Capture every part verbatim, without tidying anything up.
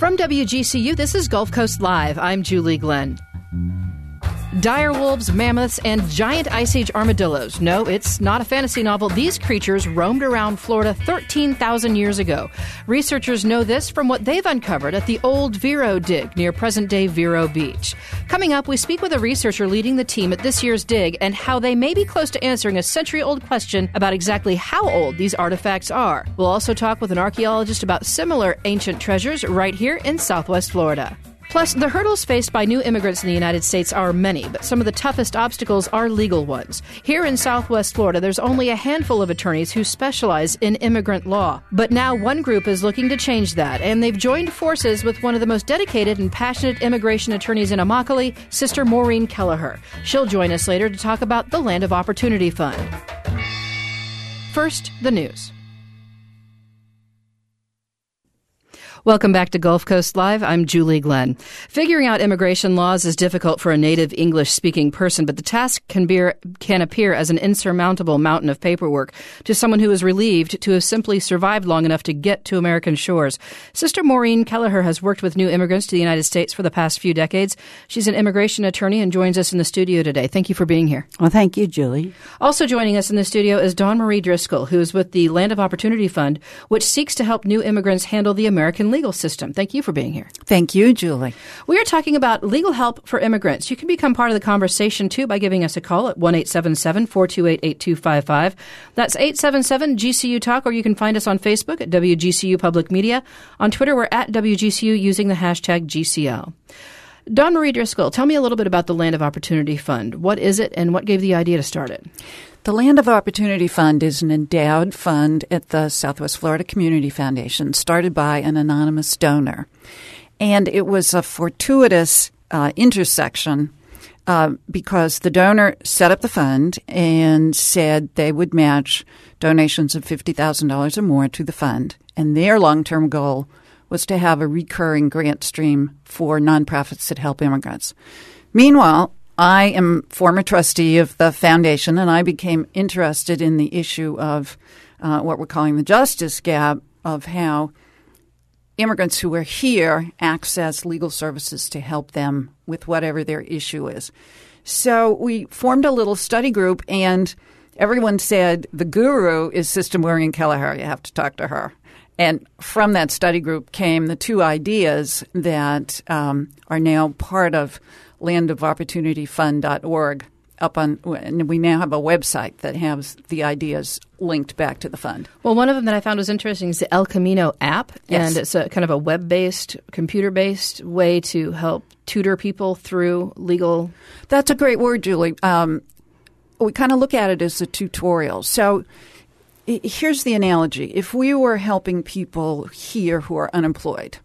From W G C U, this is Gulf Coast Live. I'm Julie Glenn. Dire wolves, mammoths, and giant Ice Age armadillos. No, it's not a fantasy novel. These creatures roamed around Florida thirteen thousand years ago. Researchers know this from what they've uncovered at the old Vero dig near present-day Vero Beach. Coming up, we speak with a researcher leading the team at this year's dig and how they may be close to answering a century-old question about exactly how old these artifacts are. We'll also talk with an archaeologist about similar ancient treasures right here in Southwest Florida. Plus, the hurdles faced by new immigrants in the United States are many, but some of the toughest obstacles are legal ones. Here in Southwest Florida, there's only a handful of attorneys who specialize in immigrant law. But now one group is looking to change that, and they've joined forces with one of the most dedicated and passionate immigration attorneys in Immokalee, Sister Maureen Kelleher. She'll join us later to talk about the Land of Opportunity Fund. First, the news. Welcome back to Gulf Coast Live. I'm Julie Glenn. Figuring out immigration laws is difficult for a native English-speaking person, but the task can, be, can appear as an insurmountable mountain of paperwork to someone who is relieved to have simply survived long enough to get to American shores. Sister Maureen Kelleher has worked with new immigrants to the United States for the past few decades. She's an immigration attorney and joins us in the studio today. Thank you for being here. Well, thank you, Julie. Also joining us in the studio is Dawn Marie Driscoll, who is with the Land of Opportunity Fund, which seeks to help new immigrants handle the American legal system. Thank you for being here. Thank you, Julie. We are talking about legal help for immigrants. You can become part of the conversation, too, by giving us a call at one eight seven seven, four two eight, eight two five five. That's eight seven seven G C U Talk, or you can find us on Facebook at W G C U Public Media. On Twitter, we're at W G C U using the hashtag G C L. Dawn Marie Driscoll, tell me a little bit about the Land of Opportunity Fund. What is it, and what gave the idea to start it? The Land of Opportunity Fund is an endowed fund at the Southwest Florida Community Foundation, started by an anonymous donor. And it was a fortuitous uh, intersection uh, because the donor set up the fund and said they would match donations of fifty thousand dollars or more to the fund. And their long-term goal was to have a recurring grant stream for nonprofits that help immigrants. Meanwhile, I am former trustee of the foundation, and I became interested in the issue of uh, what we're calling the justice gap, of how immigrants who are here access legal services to help them with whatever their issue is. So we formed a little study group, and everyone said, the guru is Sister Maureen Kelleher. You have to talk to her. And from that study group came the two ideas that um, are now part of land of opportunity fund dot org. Up on, and we now have a website that has the ideas linked back to the fund. Well, one of them that I found was interesting is the El Camino app, yes. And it's a kind of a web-based, computer-based way to help tutor people through legal. That's a great word, Julie. Um, we kind of look at it as a tutorial. So here's the analogy. If we were helping people here who are unemployed,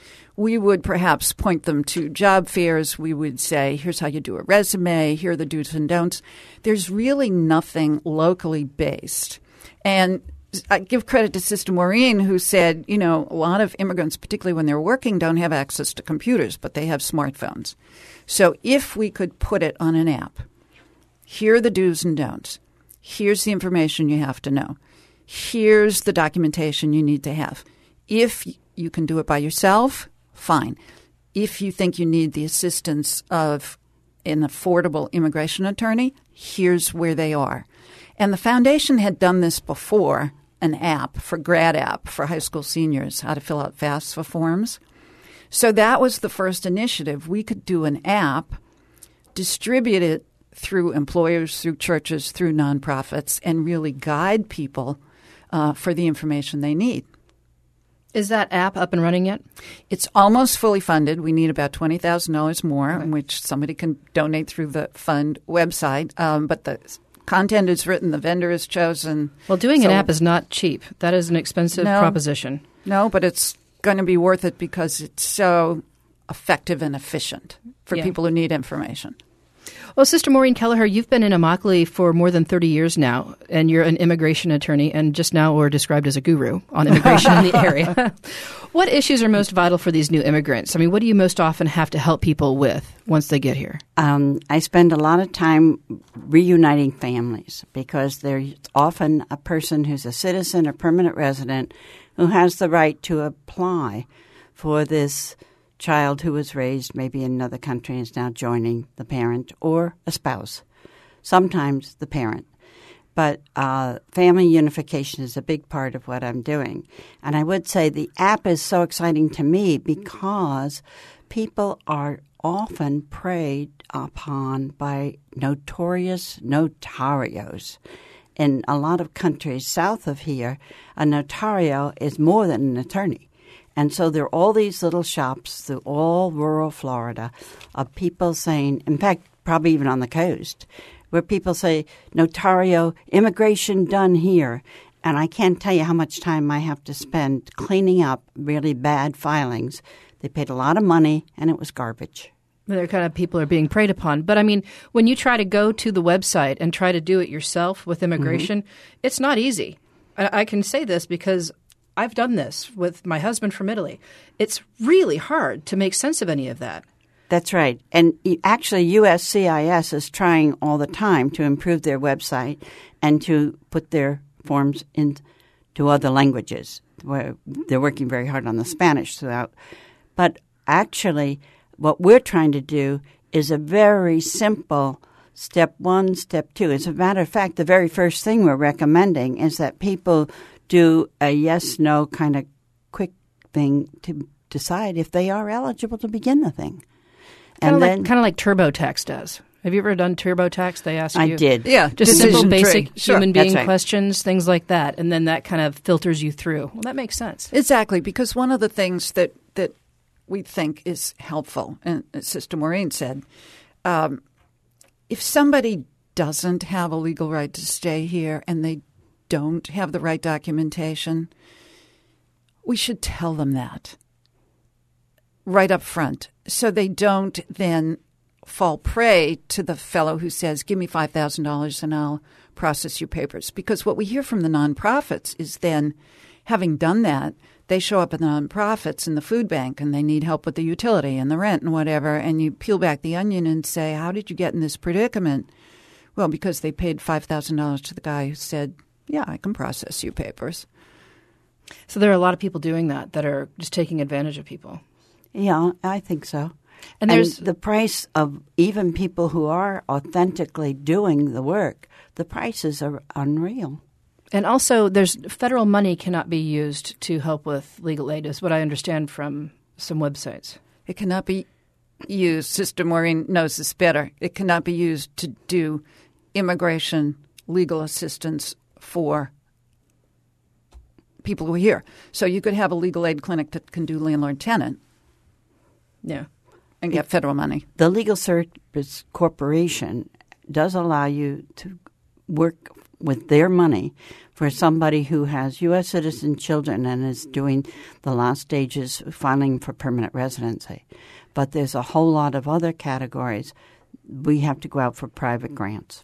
we would perhaps point them to job fairs. We would say, here's how you do a resume. Here are the do's and don'ts. There's really nothing locally based. And I give credit to Sister Maureen, who said, you know, a lot of immigrants, particularly when they're working, don't have access to computers, but they have smartphones. So if we could put it on an app, here are the do's and don'ts. Here's the information you have to know. Here's the documentation you need to have. If you can do it by yourself, fine. If you think you need the assistance of an affordable immigration attorney, here's where they are. And the foundation had done this before, an app for grad app for high school seniors, how to fill out FAFSA forms. So that was the first initiative. We could do an app, distribute it through employers, through churches, through nonprofits, and really guide people uh, for the information they need. Is that app up and running yet? It's almost fully funded. We need about twenty thousand dollars more, okay, which somebody can donate through the fund website. Um, but the content is written. The vendor is chosen. Well, doing so, an app is not cheap. That is an expensive no, proposition. No, but it's going to be worth it because it's so effective and efficient for yeah. people who need information. Well, Sister Maureen Kelleher, you've been in Immokalee for more than thirty years now, and you're an immigration attorney, and just now were described as a guru on immigration in the area. What issues are most vital for these new immigrants? I mean, what do you most often have to help people with once they get here? Um, I spend a lot of time reuniting families because there's often a person who's a citizen or permanent resident who has the right to apply for this child who was raised maybe in another country and is now joining the parent or a spouse, sometimes the parent. But uh, family unification is a big part of what I'm doing. And I would say the app is so exciting to me because people are often preyed upon by notorious notarios. In a lot of countries south of here, a notario is more than an attorney. And so there are all these little shops through all rural Florida of people saying, in fact, probably even on the coast, where people say, notario, immigration done here. And I can't tell you how much time I have to spend cleaning up really bad filings. They paid a lot of money, and it was garbage. They're kind of people are being preyed upon. But, I mean, when you try to go to the website and try to do it yourself with immigration, mm-hmm. it's not easy. I, I can say this because I've done this with my husband from Italy. It's really hard to make sense of any of that. That's right. And actually, U S C I S is trying all the time to improve their website and to put their forms into other languages. They're working very hard on the Spanish throughout. But actually, what we're trying to do is a very simple step one, step two. As a matter of fact, the very first thing we're recommending is that people do a yes-no kind of quick thing to decide if they are eligible to begin the thing. Kind of And then, like, kind of like TurboTax does. Have you ever done TurboTax? They ask you. I did. Yeah, Just simple, basic tree. Sure. human being That's right. questions, things like that. And then that kind of filters you through. Well, that makes sense. Exactly, because one of the things that, that we think is helpful, and as Sister Maureen said, um, if somebody doesn't have a legal right to stay here and they don't have the right documentation, we should tell them that right up front so they don't then fall prey to the fellow who says, give me five thousand dollars and I'll process your papers. Because what we hear from the nonprofits is then, having done that, they show up at the nonprofits in the food bank and they need help with the utility and the rent and whatever, and you peel back the onion and say, how did you get in this predicament? Well, because they paid five thousand dollars to the guy who said, yeah, I can process your papers. So there are a lot of people doing that that are just taking advantage of people. Yeah, I think so. And there's and the price of even people who are authentically doing the work, the prices are unreal. And also, there's federal money cannot be used to help with legal aid, is what I understand from some websites. It cannot be used, Sister Maureen knows this better, it cannot be used to do immigration legal assistance for people who are here. So you could have a legal aid clinic that can do landlord-tenant. Yeah. And get federal money. The Legal Service Corporation does allow you to work with their money for somebody who has U S citizen children and is doing the last stages filing for permanent residency. But there's a whole lot of other categories. We have to go out for private grants.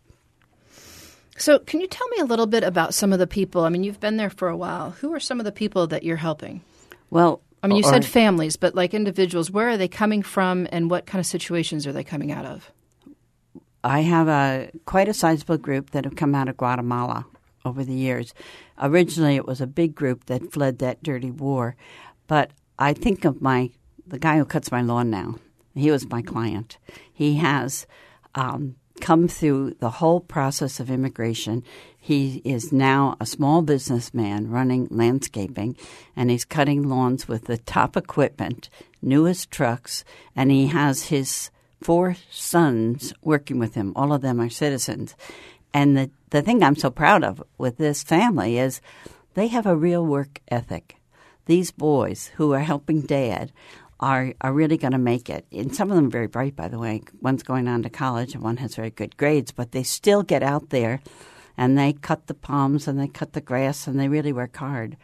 So can you tell me a little bit about some of the people? I mean, you've been there for a while. Who are some of the people that you're helping? Well, I mean, you or, said families, but like individuals, where are they coming from and what kind of situations are they coming out of? I have a quite a sizable group that have come out of Guatemala over the years. Originally, it was a big group that fled that dirty war. But I think of my the guy who cuts my lawn now. He was my client. He has um, come through the whole process of immigration. He is now a small businessman running landscaping, and he's cutting lawns with the top equipment, newest trucks, and he has his four sons working with him. All of them are citizens. And the, the thing I'm so proud of with this family is they have a real work ethic. These boys who are helping Dad are, are really going to make it. And some of them are very bright, by the way. One's going on to college and one has very good grades, but they still get out there and they cut the palms and they cut the grass and they really work hard.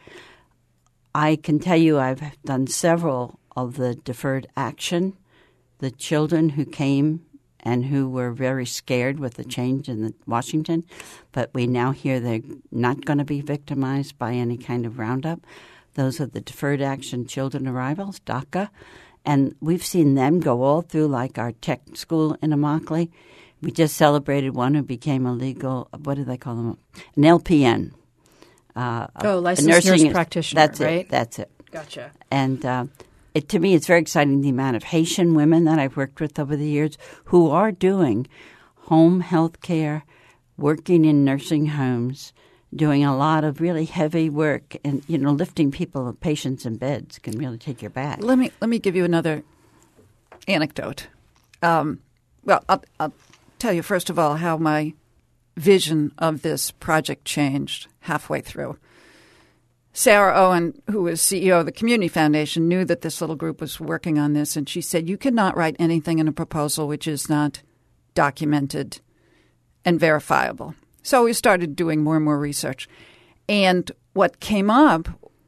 I can tell you I've done several of the deferred action. The children who came and who were very scared with the change in the Washington, but we now hear they're not going to be victimized by any kind of roundup. Those are the deferred action children arrivals, DACA, and we've seen them go all through like our tech school in Immokalee. We just celebrated one who became a legal, what do they call them? An L P N. Uh, oh, licensed nurse practitioner, that's right? It, that's it. Gotcha. And uh, it, to me, it's very exciting the amount of Haitian women that I've worked with over the years who are doing home health care, working in nursing homes, doing a lot of really heavy work, and you know, lifting people, patients in beds can really take your back. Let me let me give you another anecdote. Um, well, I'll, I'll tell you first of all how my vision of this project changed halfway through. Sarah Owen, who was C E O of the Community Foundation, knew that this little group was working on this, and she said, "You cannot write anything in a proposal which is not documented and verifiable." So we started doing more and more research. And what came up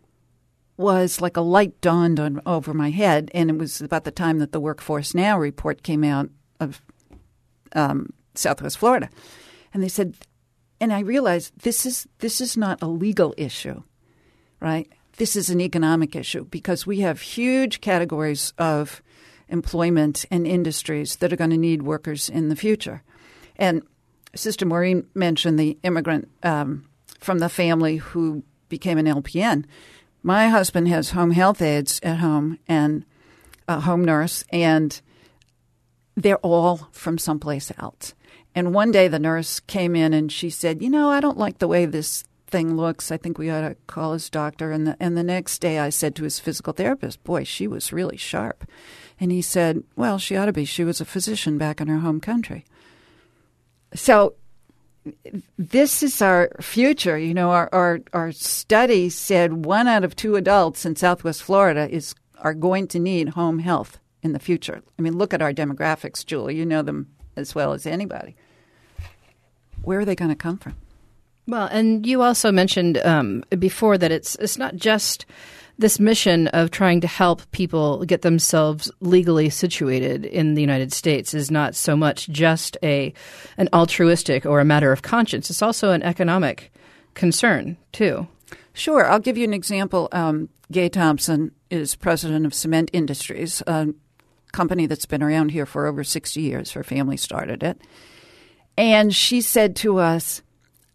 was like a light dawned on, over my head, and it was about the time that the Workforce Now report came out of um, Southwest Florida. And they said, and I realized this is this is not a legal issue, right? This is an economic issue because we have huge categories of employment and industries that are going to need workers in the future. And Sister Maureen mentioned the immigrant um, from the family who became an L P N. My husband has home health aides at home and a home nurse, and they're all from someplace else. And one day the nurse came in and she said, you know, I don't like the way this thing looks. I think we ought to call his doctor. And the, and the next day I said to his physical therapist, boy, she was really sharp. And he said, well, she ought to be. She was a physician back in her home country. So this is our future. You know, our, our, our study said one out of two adults in Southwest Florida is are going to need home health in the future. I mean, look at our demographics, Julie. You know them as well as anybody. Where are they going to come from? Well, and you also mentioned um, before that it's it's not just this mission of trying to help people get themselves legally situated in the United States is not so much just a an altruistic or a matter of conscience. It's also an economic concern, too. Sure. I'll give you an example. Um, Gay Thompson is president of Cement Industries, a company that's been around here for over sixty years. Her family started it. And she said to us,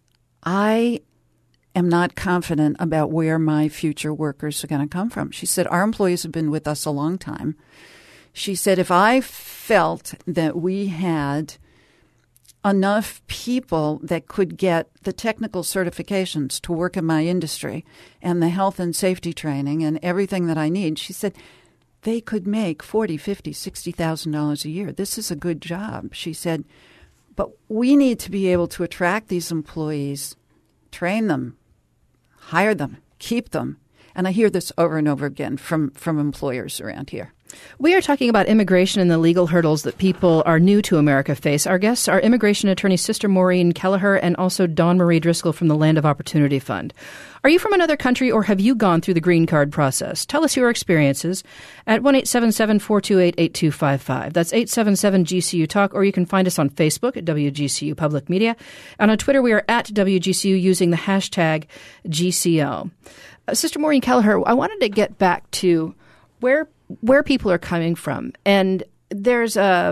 I am not confident about where my future workers are going to come from. She said, our employees have been with us a long time. She said, if I felt that we had enough people that could get the technical certifications to work in my industry and the health and safety training and everything that I need, she said, they could make forty thousand dollars, fifty thousand dollars, sixty thousand dollars a year. This is a good job. She said, but we need to be able to attract these employees, train them, hire them, keep them. And I hear this over and over again from, from employers around here. We are talking about immigration and the legal hurdles that people are new to America face. Our guests are immigration attorney Sister Maureen Kelleher and also Dawn Marie Driscoll from the Land of Opportunity Fund. Are you from another country or have you gone through the green card process? Tell us your experiences at one eight seven seven, four two eight, eight two five five. That's eight seven seven G C U Talk, or you can find us on Facebook at W G C U Public Media. And on Twitter, we are at W G C U using the hashtag G C O. Uh, Sister Maureen Kelleher, I wanted to get back to where where people are coming from. And there's a,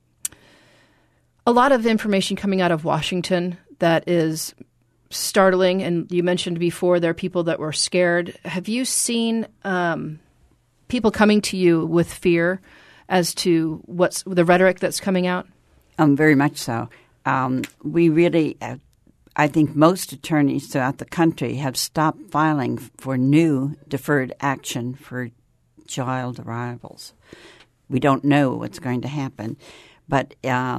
a lot of information coming out of Washington that is startling. And you mentioned before there are people that were scared. Have you seen um, people coming to you with fear as to what's the rhetoric that's coming out? Um, very much so. Um, we really, uh, I think most attorneys throughout the country have stopped filing for new deferred action for child arrivals. We don't know what's going to happen. But uh,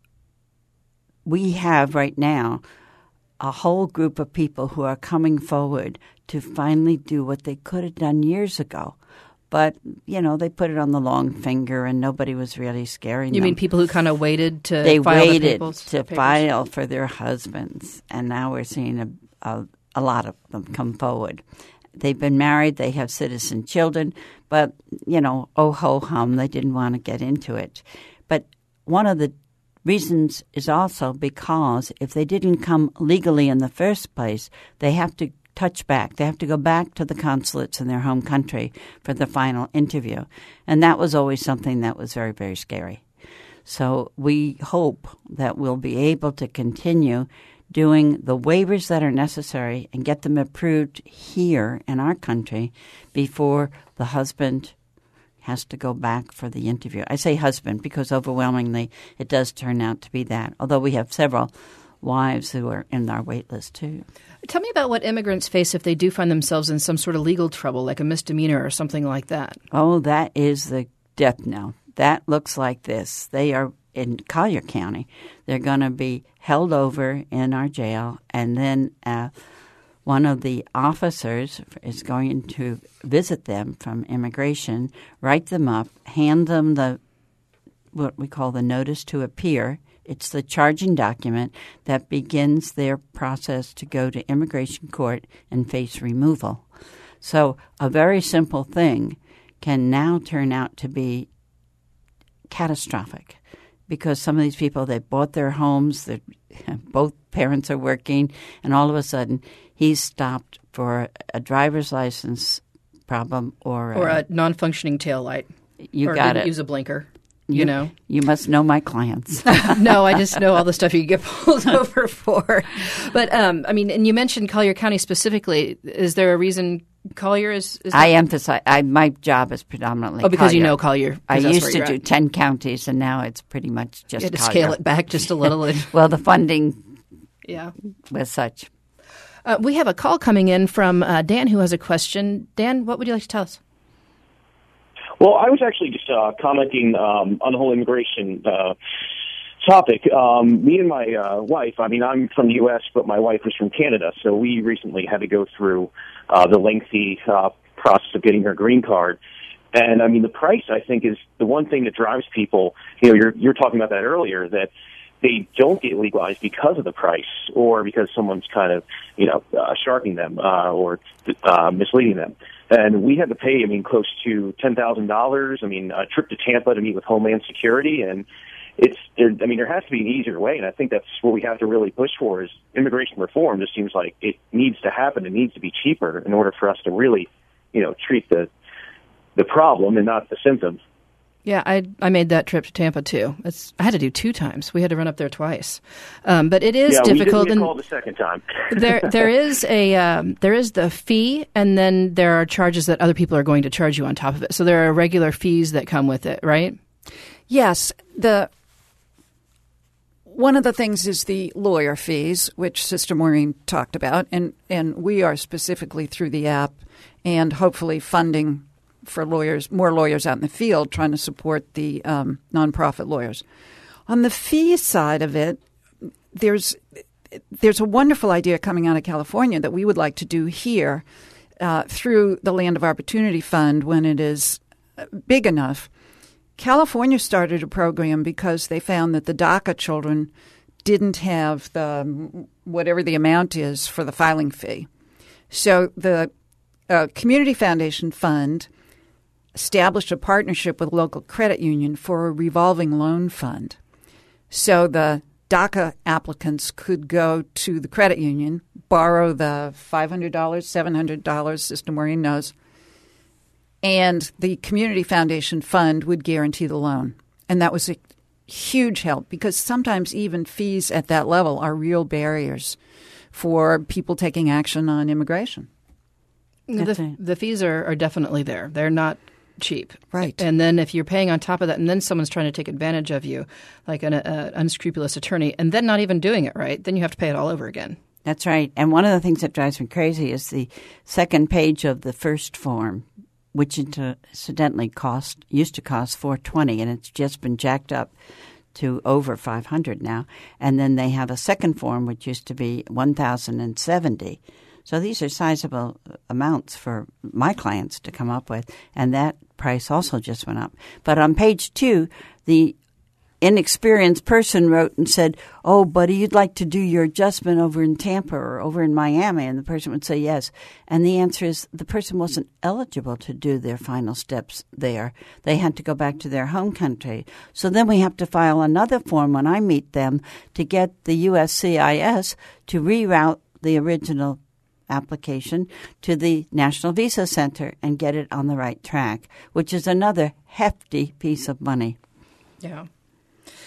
we have right now a whole group of people who are coming forward to finally do what they could have done years ago. But, you know, they put it on the long finger and nobody was really scaring you them. You mean people who kind of waited to they file waited the people's to papers? file for their husbands. And now we're seeing a, a, a lot of them come forward. They've been married, they have citizen children, but, you know, oh ho hum, they didn't want to get into it. But one of the reasons is also because if they didn't come legally in the first place, they have to touch back. They have to go back to the consulates in their home country for the final interview. And that was always something that was very, very scary. So we hope that we'll be able to continue doing the waivers that are necessary and get them approved here in our country before the husband has to go back for the interview. I say husband because overwhelmingly it does turn out to be that, although we have several wives who are in our wait list too. Tell me about what immigrants face if they do find themselves in some sort of legal trouble, like a misdemeanor or something like that. Oh, that is the death knell. That looks like this. They are in Collier County. They're going to be held over in our jail, and then uh, one of the officers is going to visit them from immigration, write them up, hand them the what we call the notice to appear. It's the charging document that begins their process to go to immigration court and face removal. So a very simple thing can now turn out to be catastrophic because some of these people, they bought their homes, both parents are working, and all of a sudden he's stopped for a driver's license problem or, or a, a non-functioning taillight. You or got didn't it. use a blinker. You, you know, you must know my clients. No, I just know all the stuff you get pulled over for. But um, I mean, and you mentioned Collier County specifically. Is there a reason Collier is? is I emphasize. I, my job is predominantly. Oh, because Collier. you know Collier. I used to do at. ten counties, and now it's pretty much just. You had to Collier. scale it back just a little. And, well, the funding, yeah, was such. Uh, we have a call coming in from uh, Dan, who has a question. Dan, what would you like to tell us? Well, I was actually just uh, commenting um, on the whole immigration uh, topic. Um, me and my uh, wife, I mean, I'm from the U S, but my wife is from Canada, so we recently had to go through uh, the lengthy uh, process of getting her green card. And, I mean, the price, I think, is the one thing that drives people. You know, you're, you're talking about that earlier, that they don't get legalized because of the price or because someone's kind of, you know, uh, sharking them uh, or uh, misleading them. And we had to pay, I mean, close to ten thousand dollars. I mean, a trip to Tampa to meet with Homeland Security. And it's, there, I mean, there has to be an easier way. And I think that's what we have to really push for is immigration reform. Just seems like it needs to happen. It needs to be cheaper in order for us to really, you know, treat the the problem and not the symptom. Yeah, I I made that trip to Tampa too. It's I had to do two times. We had to run up there twice, um, but it is yeah, difficult. We didn't and get called the second time. there there is a um, there is the fee, and then there are charges that other people are going to charge you on top of it. So there are regular fees that come with it, right? Yes, the one of the things is the lawyer fees, which Sister Maureen talked about, and and we are specifically through the app and hopefully funding for lawyers, more lawyers out in the field, trying to support the um, nonprofit lawyers. On the fee side of it, there's there's a wonderful idea coming out of California that we would like to do here uh, through the Land of Opportunity Fund when it is big enough. California started a program because they found that the DACA children didn't have the whatever the amount is for the filing fee. So the uh, Community Foundation Fund established a partnership with a local credit union for a revolving loan fund. So the DACA applicants could go to the credit union, borrow the five hundred dollars, seven hundred dollars, Sister Maureen knows, and the Community Foundation Fund would guarantee the loan. And that was a huge help because sometimes even fees at that level are real barriers for people taking action on immigration. The, the fees are, are definitely there. They're not cheap. Right. And then if you're paying on top of that and then someone's trying to take advantage of you, like an a, unscrupulous attorney, and then not even doing it right, then you have to pay it all over again. That's right. And one of the things that drives me crazy is the second page of the first form, which incidentally cost used to cost four hundred twenty dollars, and it's just been jacked up to over five hundred dollars now. And then they have a second form, which used to be one thousand seventy dollars. So these are sizable amounts for my clients to come up with, and that price also just went up. But on page two, the inexperienced person wrote and said, "Oh, buddy, you'd like to do your adjustment over in Tampa or over in Miami?" And the person would say yes. And the answer is the person wasn't eligible to do their final steps there. They had to go back to their home country. So then we have to file another form when I meet them to get the U S C I S to reroute the original application to the National Visa Center and get it on the right track, which is another hefty piece of money. Yeah.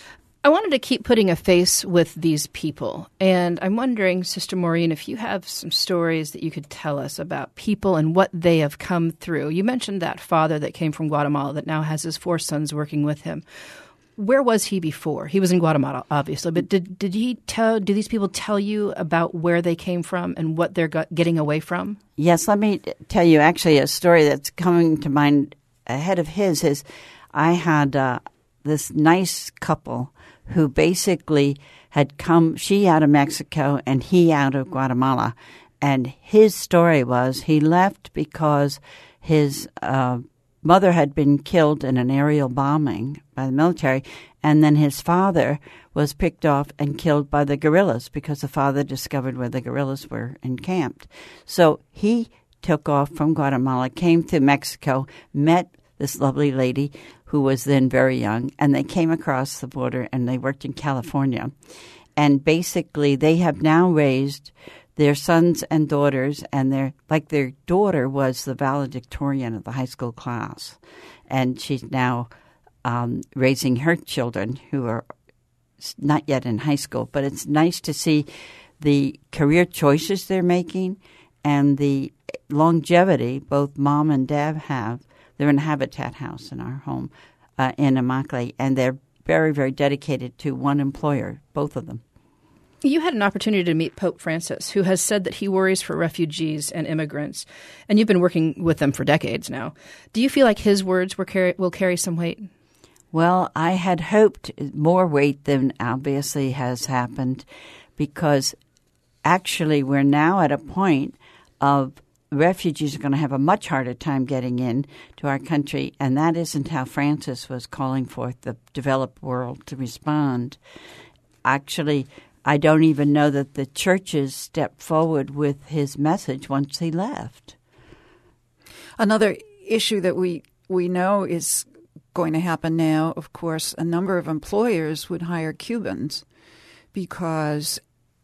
I wanted to keep putting a face with these people, and I'm wondering, Sister Maureen, if you have some stories that you could tell us about people and what they have come through. You mentioned that father that came from Guatemala that now has his four sons working with him. Where was he before? He was in Guatemala, obviously, but did did he tell? Do these people tell you about where they came from and what they're got, getting away from? Yes, let me tell you actually a story that's coming to mind ahead of his. Is I had uh, this nice couple who basically had come, she out of Mexico and he out of Guatemala. And his story was he left because his uh, mother had been killed in an aerial bombing by the military, and then his father was picked off and killed by the guerrillas because the father discovered where the guerrillas were encamped. So he took off from Guatemala, came to Mexico, met this lovely lady who was then very young, and they came across the border and they worked in California. And basically they have now raised their sons and daughters, and their like their daughter was the valedictorian of the high school class. And she's now um, raising her children who are not yet in high school. But it's nice to see the career choices they're making and the longevity both mom and dad have. They're in Habitat House in our home uh, in Immokalee, and they're very, very dedicated to one employer, both of them. You had an opportunity to meet Pope Francis, who has said that he worries for refugees and immigrants, and you've been working with them for decades now. Do you feel like his words will carry, will carry some weight? Well, I had hoped more weight than obviously has happened, because actually we're now at a point of refugees are going to have a much harder time getting in to our country, and that isn't how Francis was calling for the developed world to respond. Actually, I don't even know that the churches stepped forward with his message once he left. Another issue that we, we know is going to happen now, of course, a number of employers would hire Cubans because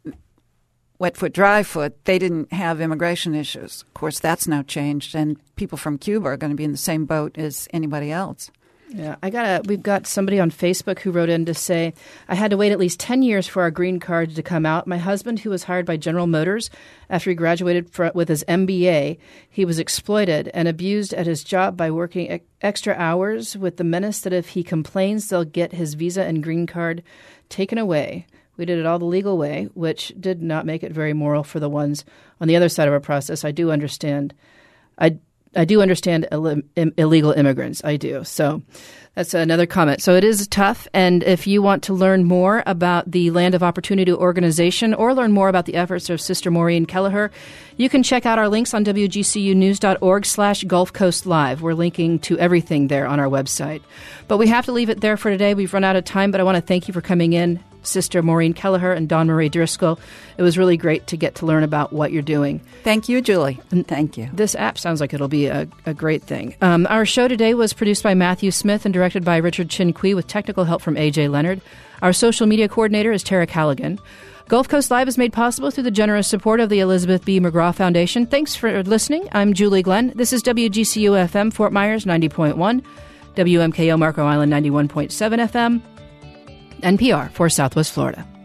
wet foot, dry foot, they didn't have immigration issues. Of course, that's now changed, and people from Cuba are going to be in the same boat as anybody else. Yeah, I got a, we've got somebody on Facebook who wrote in to say, I had to wait at least ten years for our green card to come out. My husband, who was hired by General Motors after he graduated for, with his M B A, he was exploited and abused at his job by working e- extra hours with the menace that if he complains, they'll get his visa and green card taken away. We did it all the legal way, which did not make it very moral for the ones on the other side of our process. I do understand. I I do understand Ill- illegal immigrants. I do. So that's another comment. So it is tough. And if you want to learn more about the Land of Opportunity organization or learn more about the efforts of Sister Maureen Kelleher, you can check out our links on W G C U news dot org slash Gulf Coast Live. We're linking to everything there on our website. But we have to leave it there for today. We've run out of time, but I want to thank you for coming in, Sister Maureen Kelleher and Dawn Marie Driscoll. It was really great to get to learn about what you're doing. Thank you, Julie. And thank you. This app sounds like it'll be a, a great thing. Um, our show today was produced by Matthew Smith and directed by Richard Chinqui with technical help from A J Leonard. Our social media coordinator is Tara Callaghan. Gulf Coast Live is made possible through the generous support of the Elizabeth B. McGraw Foundation. Thanks for listening. I'm Julie Glenn. This is W G C U F M Fort Myers ninety point one, W M K O Marco Island ninety-one point seven F M, N P R for Southwest Florida.